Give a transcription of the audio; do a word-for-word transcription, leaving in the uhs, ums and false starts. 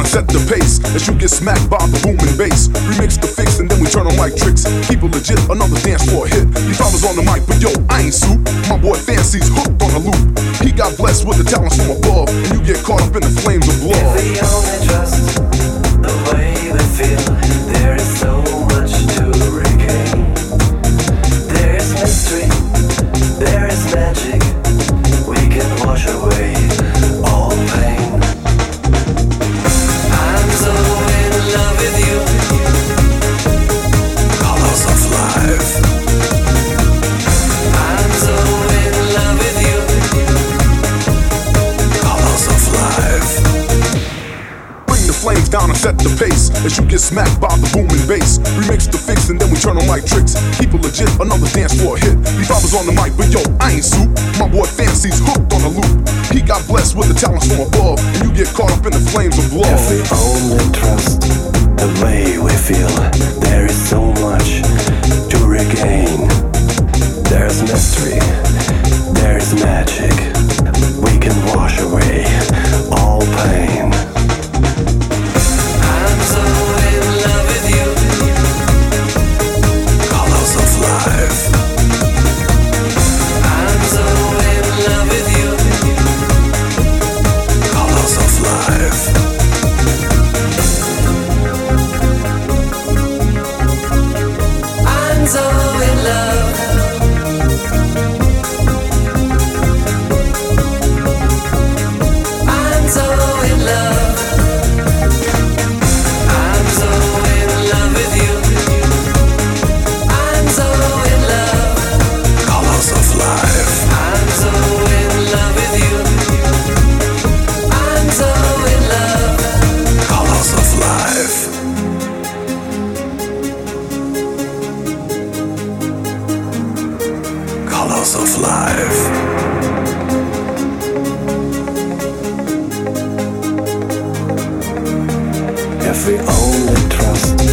set the pace as you get smacked by the booming bass. Remix the fix and then we turn on mic tricks. Keep it legit, another dance floor hit. These brothers on the mic, but yo, I ain't soup. My boy Fancy's hooked on a loop. He got blessed with the talents from above, and you get caught up in the flames of love. If we only trust the way we feel, there is so much to regain. There is mystery, there is magic. We can wash away all pain. I'm so in love with you. Colors of life. I'm so in love with you. Colors of life. Bring the flames down and set the pace as you get smacked by the booming bass. Remix the fix and then we turn on mic tricks. Keep it legit, another dance floor hit. These brothers on the mic, but yo, I ain't soup. My boy Fancy's hooked on a loop. He got blessed with the talents from above, and you get caught up in the flames of love. If we only trust the way we feel, there is so much to regain. There's mystery, there's magic. We can wash away all pain. I'm so in love with you. Colors of life. I'm so in love with you. Colors of life. I'm so in love. I'm so in love. I'm so in love with you. I'm so in love. Colors of life. I'm so in love with you. I'm so in love. Colors of life. Colors of life. If we only trust